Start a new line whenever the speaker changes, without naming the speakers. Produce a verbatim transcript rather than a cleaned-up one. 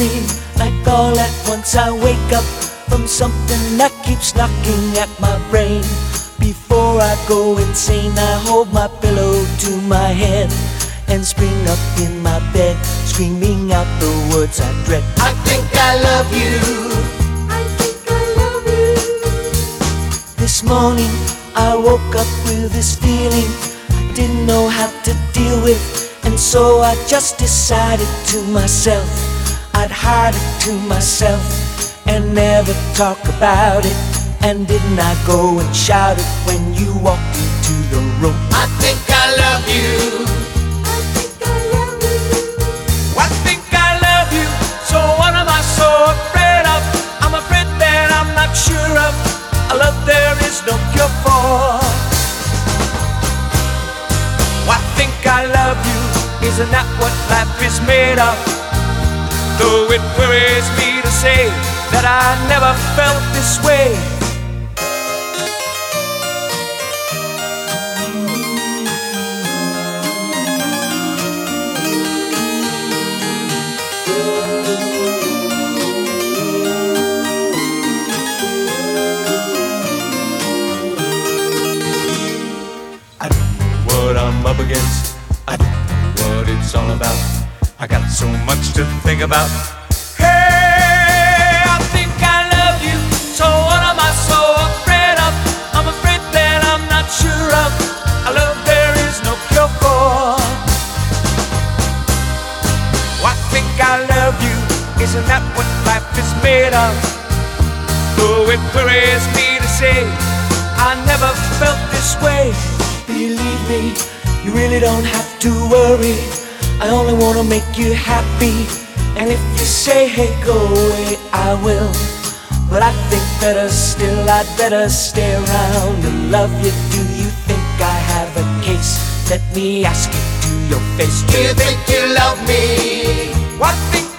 dream, like all at once I wake up from something that keeps knocking at my brain. Before I go insane, I hold my pillow to my head and spring up in my bed, screaming out the words I dread. I think I love you.
I think I love you.
This morning I woke up with this feeling I didn't know how to deal with, and so I just decided to myself I'd hide it to myself and never talk about it. And didn't I go and shout it when you walked into the room? I think I love you.
I think I love you.
I think I love you. So what am I so afraid of? I'm afraid that I'm not sure of a love there is no cure for. I think I love you. Isn't that what life is made of? Though it worries me to say that I never felt this way. I don't know what I'm up against. I don't know what it's all about. I got so much to think about. Hey, I think I love you. So what am I so afraid of? I'm afraid that I'm not sure of a love there is no cure for. I think I love you. Isn't that what life is made of? Though it worries me to say I never felt this way. Believe me, you really don't have to worry. I only wanna make you happy. And if you say, hey, go away, I will. But I think better still, I'd better stay around and love you. Do you think I have a case? Let me ask you to your face. Do you think you love me? What think